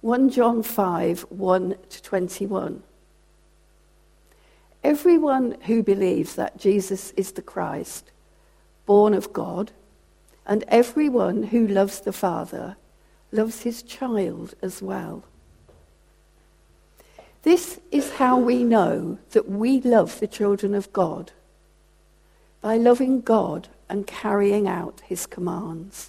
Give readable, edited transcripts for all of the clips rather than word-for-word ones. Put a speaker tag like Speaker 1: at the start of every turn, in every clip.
Speaker 1: 1 John 5, 1 to 21. Everyone who believes that Jesus is the Christ, born of God, and everyone who loves the Father, loves his child as well. This is how we know that we love the children of God, by loving God and carrying out his commands.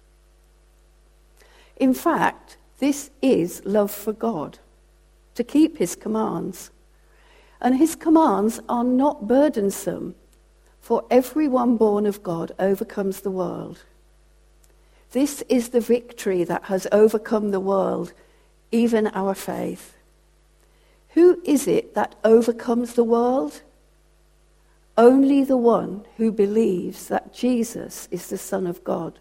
Speaker 1: In fact, this is love for God, to keep his commands. And his commands are not burdensome, for everyone born of God overcomes the world. This is the victory that has overcome the world, even our faith. Who is it that overcomes the world? Only the one who believes that Jesus is the Son of God.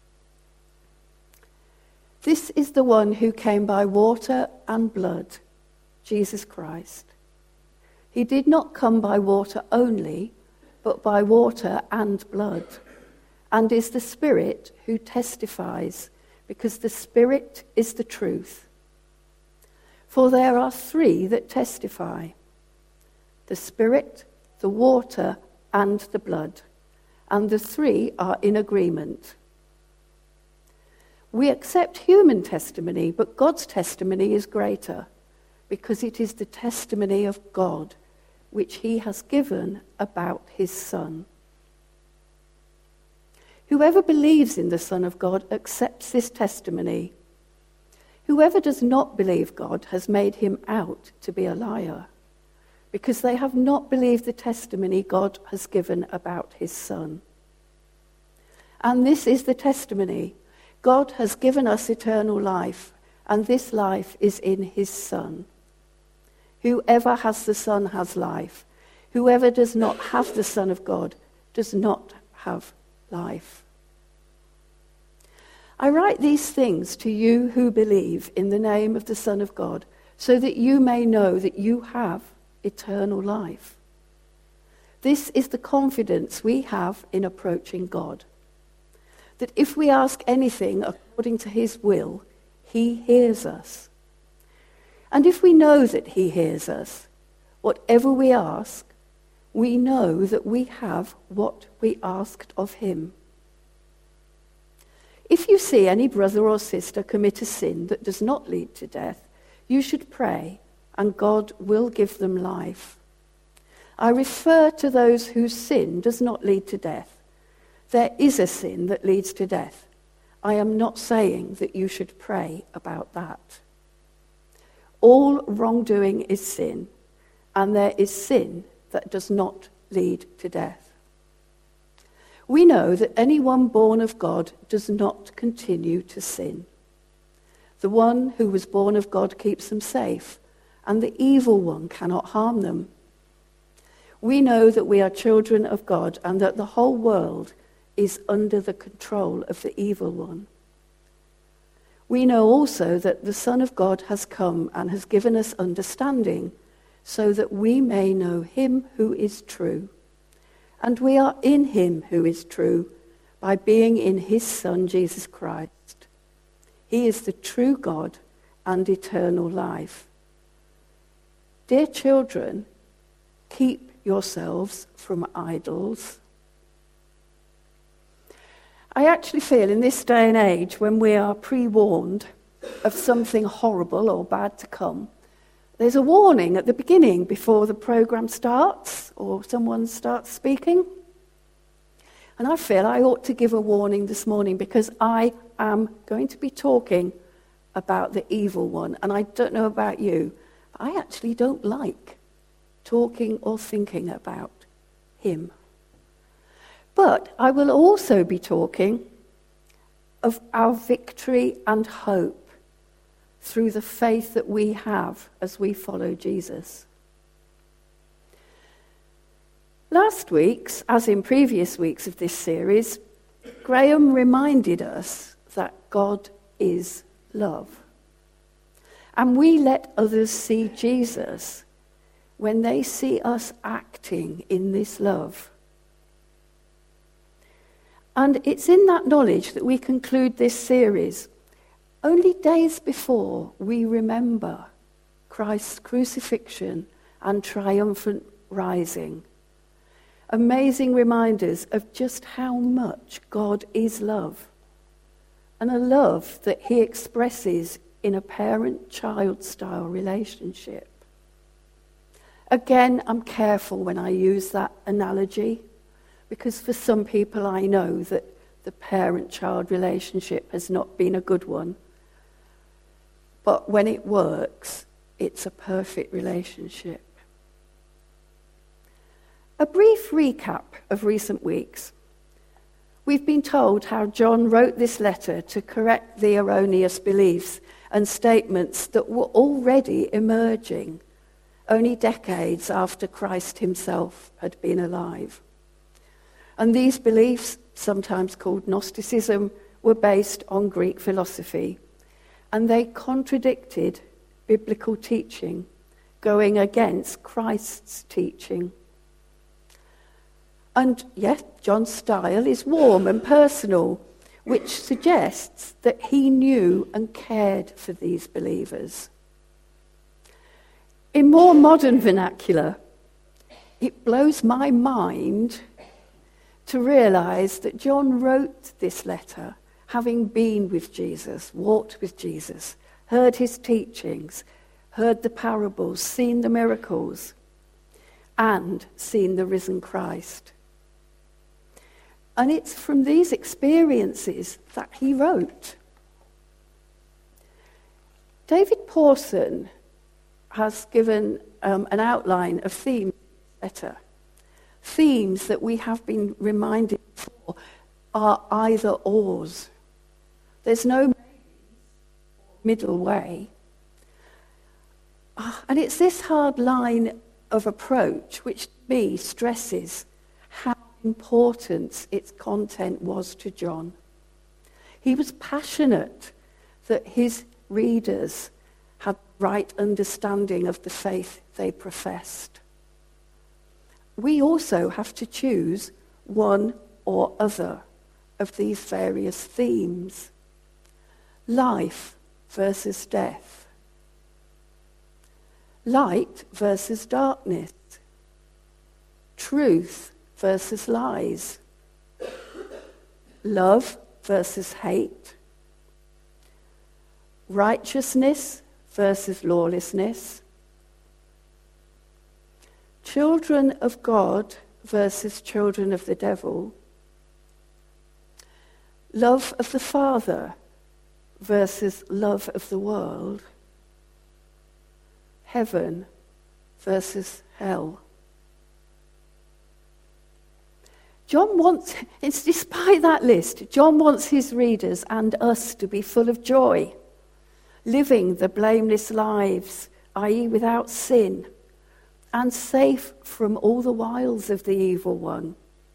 Speaker 1: This is the one who came by water and blood, Jesus Christ. He did not come by water only, but by water and blood, and is the Spirit who testifies, because the Spirit is the truth. For there are three that testify: the Spirit, the water, and the blood, and the three are in agreement. We accept human testimony, but God's testimony is greater, because it is the testimony of God, which he has given about his Son. Whoever believes in the Son of God accepts this testimony. Whoever does not believe God has made him out to be a liar, because they have not believed the testimony God has given about his Son. And this is the testimony: God has given us eternal life, and this life is in his Son. Whoever has the Son has life. Whoever does not have the Son of God does not have life. I write these things to you who believe in the name of the Son of God, so that you may know that you have eternal life. This is the confidence we have in approaching God, that if we ask anything according to his will, he hears us. And if we know that he hears us, whatever we ask, we know that we have what we asked of him. If you see any brother or sister commit a sin that does not lead to death, you should pray, and God will give them life. I refer to those whose sin does not lead to death. There is a sin that leads to death. I am not saying that you should pray about that. All wrongdoing is sin, and there is sin that does not lead to death. We know that anyone born of God does not continue to sin. The one who was born of God keeps them safe, and the evil one cannot harm them. We know that we are children of God, and that the whole world is under the control of the evil one. We know also that the Son of God has come and has given us understanding, so that we may know him who is true. And we are in him who is true, by being in his Son, Jesus Christ. He is the true God and eternal life. Dear children, keep yourselves from idols. I actually feel in this day and age, when we are pre-warned of something horrible or bad to come, there's a warning at the beginning before the program starts or someone starts speaking. And I feel I ought to give a warning this morning, because I am going to be talking about the evil one. And I don't know about you, but I actually don't like talking or thinking about him. But I will also be talking of our victory and hope through the faith that we have as we follow Jesus. Last week's, as in previous weeks of this series, Graham reminded us that God is love. And we let others see Jesus when they see us acting in this love. And it's in that knowledge that we conclude this series. Only days before we remember Christ's crucifixion and triumphant rising. Amazing reminders of just how much God is love, and a love that he expresses in a parent-child style relationship. Again, I'm careful when I use that analogy, because for some people I know that the parent-child relationship has not been a good one. But when it works, it's a perfect relationship. A brief recap of recent weeks. We've been told how John wrote this letter to correct the erroneous beliefs and statements that were already emerging only decades after Christ himself had been alive. And these beliefs, sometimes called Gnosticism, were based on Greek philosophy, and they contradicted biblical teaching, going against Christ's teaching. And yet, John's style is warm and personal, which suggests that he knew and cared for these believers. In more modern vernacular, it blows my mind to realize that John wrote this letter having been with Jesus, walked with Jesus, heard his teachings, heard the parables, seen the miracles, and seen the risen Christ. And it's from these experiences that he wrote. David Pawson has given an outline of themes in this letter. Themes that we have been reminded before are either ors. There's no middle way. And it's this hard line of approach which to me stresses how important its content was to John. He was passionate that his readers had the right understanding of the faith they professed. We also have to choose one or other of these various themes. Life versus death. Light versus darkness. Truth versus lies. Love versus hate. Righteousness versus lawlessness. Children of God versus children of the devil. Love of the Father versus love of the world. Heaven versus hell. Despite that list, John wants his readers and us to be full of joy, living the blameless lives, i.e. without sin, and safe from all the wiles of the evil one.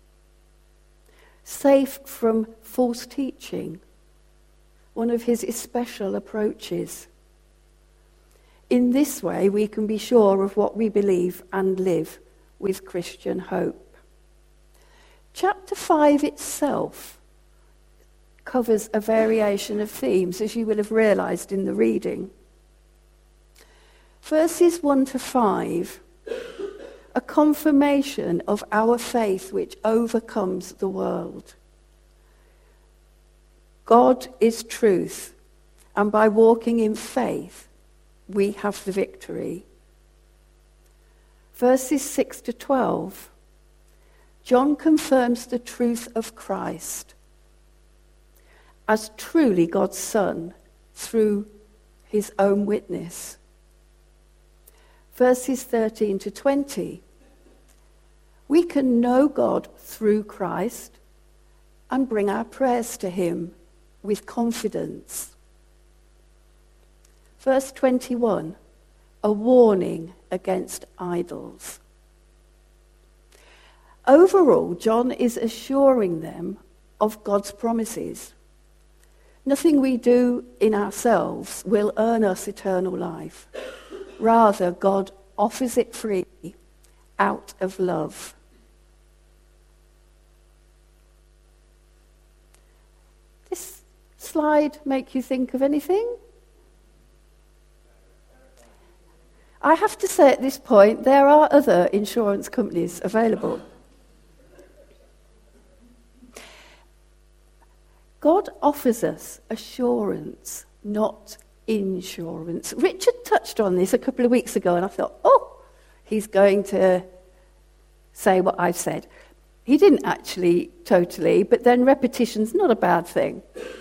Speaker 1: Safe from false teaching, one of his especial approaches. In this way, we can be sure of what we believe and live with Christian hope. Chapter 5 itself covers a variation of themes, as you will have realized in the reading. Verses 1 to 5, a confirmation of our faith which overcomes the world. God is truth, and by walking in faith, we have the victory. Verses 6 to 12, John confirms the truth of Christ as truly God's Son through his own witness. Verses 13 to 20, we can know God through Christ and bring our prayers to him with confidence. Verse 21, a warning against idols. Overall, John is assuring them of God's promises. Nothing we do in ourselves will earn us eternal life. Rather, God offers it freely out of love. This slide make you think of anything? I have to say at this point, there are other insurance companies available. God offers us assurance, not insurance. Richard touched on this a couple of weeks ago, and I thought, he's going to say what I've said. He didn't actually totally, but then repetition's not a bad thing.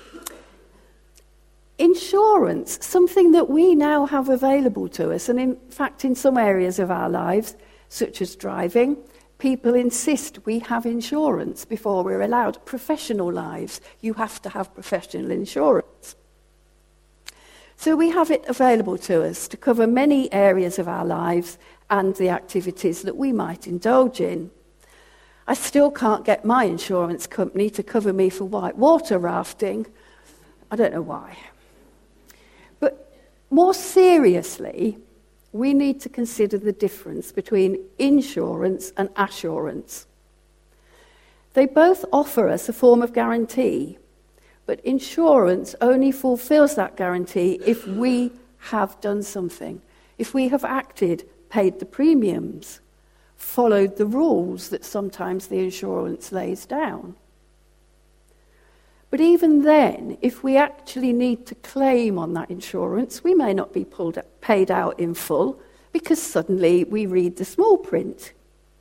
Speaker 1: Insurance, something that we now have available to us, and in fact in some areas of our lives, such as driving, people insist we have insurance before we're allowed. Professional lives, you have to have professional insurance. So we have it available to us to cover many areas of our lives and the activities that we might indulge in. I still can't get my insurance company to cover me for whitewater rafting. I don't know why. But more seriously, we need to consider the difference between insurance and assurance. They both offer us a form of guarantee, but insurance only fulfills that guarantee if we have done something, if we have acted, paid the premiums, followed the rules that sometimes the insurance lays down. But even then, if we actually need to claim on that insurance, we may not be paid out in full because suddenly we read the small print.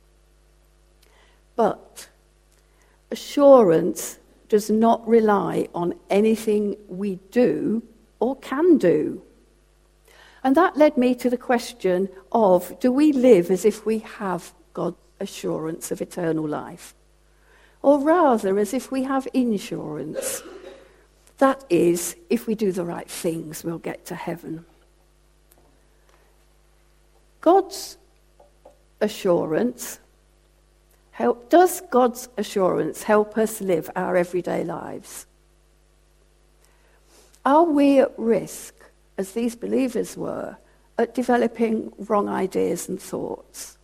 Speaker 1: But assurance does not rely on anything we do or can do. And that led me to the question of, do we live as if we have God's assurance of eternal life? Or rather, as if we have insurance. That is, if we do the right things, we'll get to heaven. God's assurance, does God's assurance help us live our everyday lives? Are we at risk, as these believers were, at developing wrong ideas and thoughts?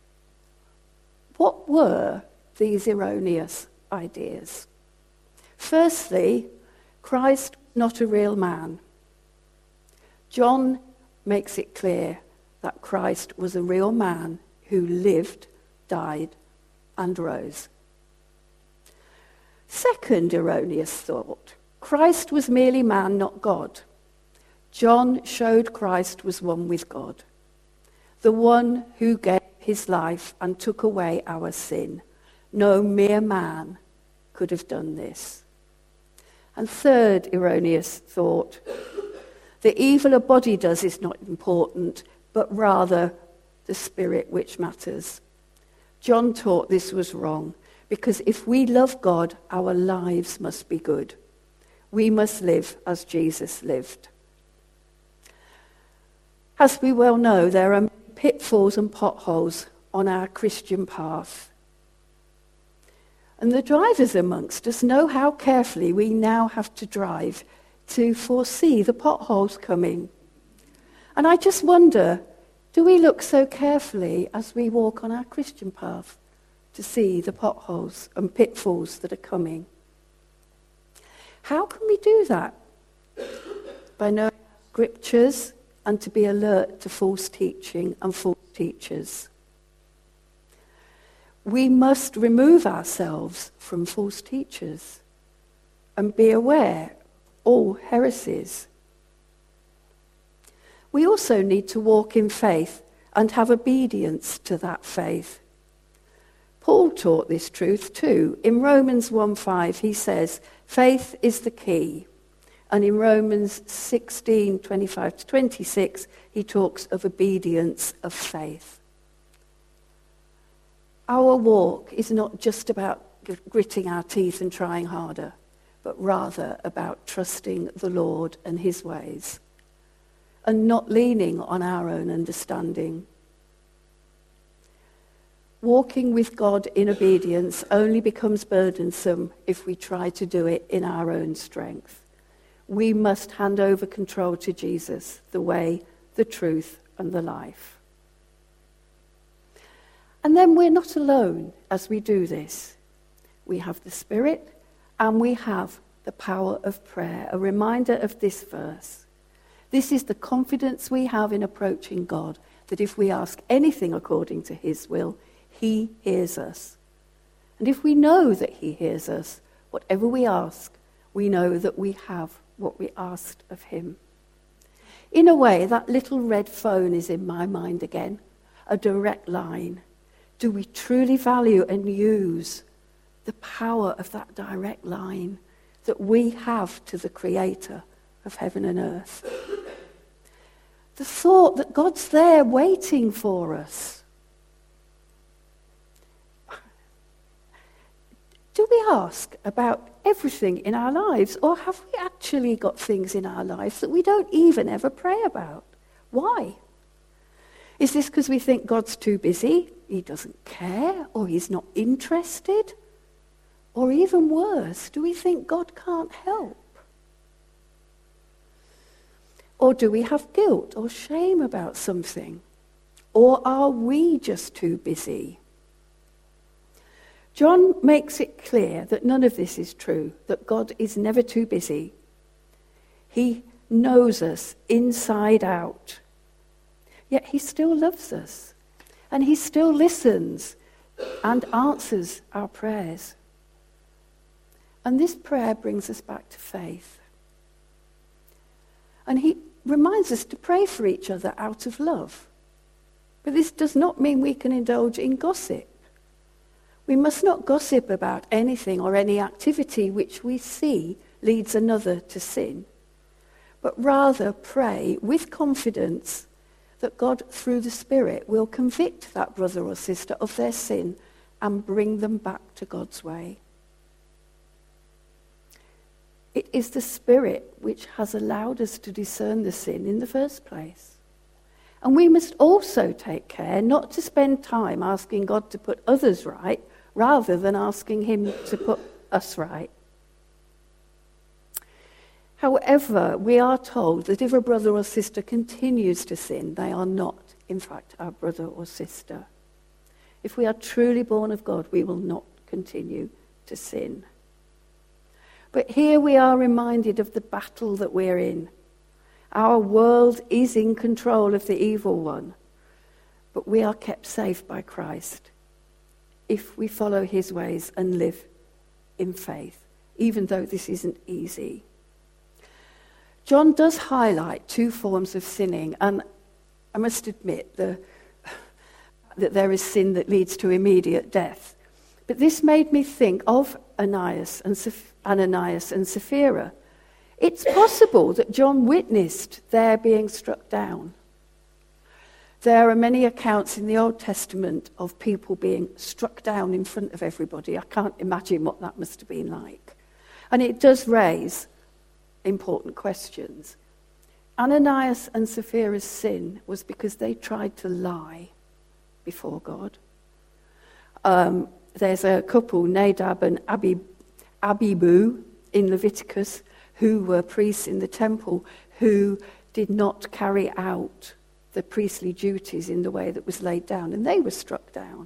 Speaker 1: What were these erroneous ideas? Firstly, Christ not a real man. John makes it clear that Christ was a real man who lived, died, and rose. Second erroneous thought, Christ was merely man, not God. John showed Christ was one with God, the one who gave his life and took away our sin. No mere man could have done this. And third erroneous thought, the evil a body does is not important, but rather the spirit which matters. John taught this was wrong, because if we love God, our lives must be good. We must live as Jesus lived. As we well know, there are pitfalls and potholes on our Christian path. And the drivers amongst us know how carefully we now have to drive to foresee the potholes coming. And I just wonder, do we look so carefully as we walk on our Christian path to see the potholes and pitfalls that are coming? How can we do that? By knowing scriptures and to be alert to false teaching and false teachers. We must remove ourselves from false teachers and be aware of all heresies. We also need to walk in faith and have obedience to that faith. Paul taught this truth too. In Romans 1:5 he says, faith is the key. And in Romans 16:25-26 he talks of obedience of faith. Our walk is not just about gritting our teeth and trying harder, but rather about trusting the Lord and his ways and not leaning on our own understanding. Walking with God in obedience only becomes burdensome if we try to do it in our own strength. We must hand over control to Jesus, the way, the truth, and the life. And then we're not alone as we do this. We have the Spirit and we have the power of prayer, a reminder of this verse. This is the confidence we have in approaching God, that if we ask anything according to his will, he hears us. And if we know that he hears us, whatever we ask, we know that we have what we asked of him. In a way, that little red phone is in my mind again, a direct line. Do we truly value and use the power of that direct line that we have to the Creator of heaven and earth? The thought that God's there waiting for us. Do we ask about everything in our lives, or have we actually got things in our lives that we don't even ever pray about? Why? Is this because we think God's too busy, he doesn't care, or he's not interested? Or even worse, do we think God can't help? Or do we have guilt or shame about something? Or are we just too busy? John makes it clear that none of this is true, that God is never too busy. He knows us inside out. Yet he still loves us, and he still listens and answers our prayers. And this prayer brings us back to faith. And he reminds us to pray for each other out of love. But this does not mean we can indulge in gossip. We must not gossip about anything or any activity which we see leads another to sin, but rather pray with confidence that God, through the Spirit, will convict that brother or sister of their sin and bring them back to God's way. It is the Spirit which has allowed us to discern the sin in the first place. And we must also take care not to spend time asking God to put others right, rather than asking him to put us right. However, we are told that if a brother or sister continues to sin, they are not, in fact, our brother or sister. If we are truly born of God, we will not continue to sin. But here we are reminded of the battle that we're in. Our world is in control of the evil one, but we are kept safe by Christ if we follow his ways and live in faith, even though this isn't easy. John does highlight two forms of sinning, and I must admit that there is sin that leads to immediate death. But this made me think of Ananias and Sapphira. It's possible that John witnessed their being struck down. There are many accounts in the Old Testament of people being struck down in front of everybody. I can't imagine what that must have been like. And it does raise important questions. Ananias and Sapphira's sin was because they tried to lie before God. There's a couple, Nadab and Abihu, in Leviticus, who were priests in the temple, who did not carry out the priestly duties in the way that was laid down, and they were struck down.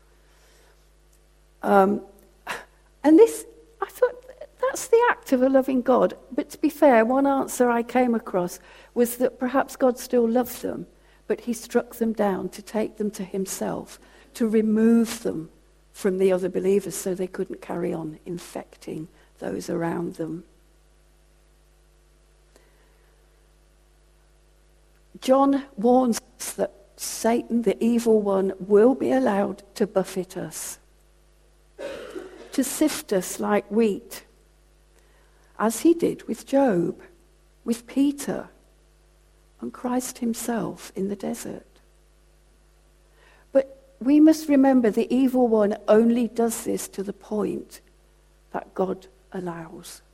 Speaker 1: And this, I thought, that's the act of a loving God. But to be fair, one answer I came across was that perhaps God still loved them, but he struck them down to take them to himself, to remove them from the other believers so they couldn't carry on infecting those around them. John warns us that Satan, the evil one, will be allowed to buffet us, to sift us like wheat, as he did with Job, with Peter, and Christ himself in the desert. But we must remember the evil one only does this to the point that God allows.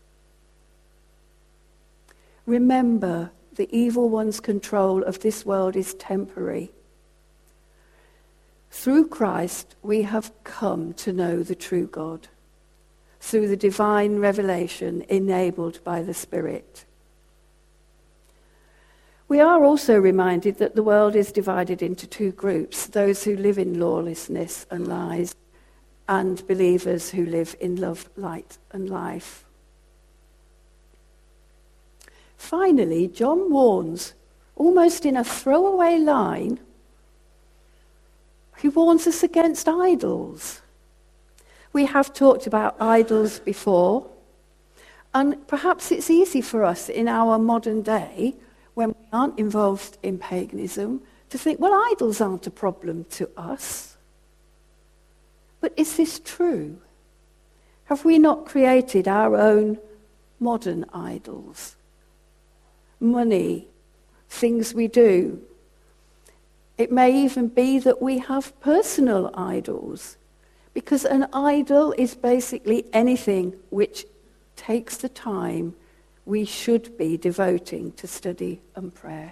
Speaker 1: Remember, the evil one's control of this world is temporary. Through Christ, we have come to know the true God, through the divine revelation enabled by the Spirit. We are also reminded that the world is divided into two groups, those who live in lawlessness and lies, and believers who live in love, light, and life. finally, John warns, almost in a throwaway line, he warns us against idols. We have talked about idols before, and perhaps it's easy for us in our modern day, when we aren't involved in paganism, to think, well, idols aren't a problem to us. But is this true? Have we not created our own modern idols? Money, things we do. It may even be that we have personal idols, because an idol is basically anything which takes the time we should be devoting to study and prayer.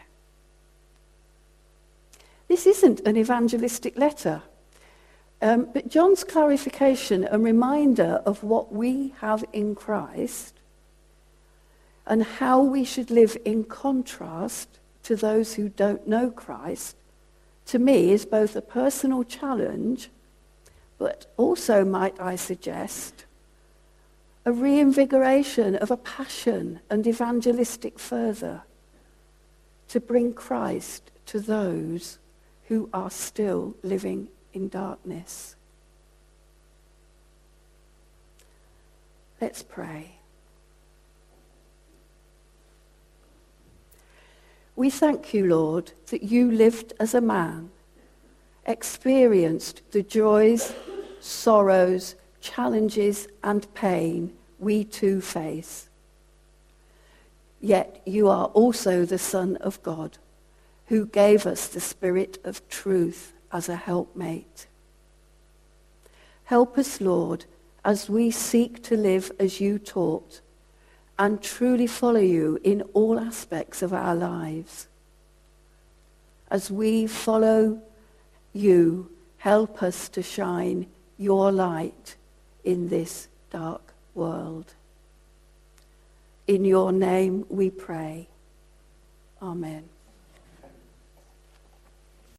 Speaker 1: This isn't an evangelistic letter, but John's clarification and reminder of what we have in Christ and how we should live in contrast to those who don't know Christ, to me, is both a personal challenge, but also, might I suggest, a reinvigoration of a passion and evangelistic fervour to bring Christ to those who are still living in darkness. Let's pray. We thank you, Lord, that you lived as a man, experienced the joys, sorrows, challenges and pain we too face. Yet you are also the Son of God, who gave us the Spirit of truth as a helpmate. Help us, Lord, as we seek to live as you taught, and truly follow you in all aspects of our lives. As we follow you, help us to shine your light in this dark world. In your name we pray. Amen.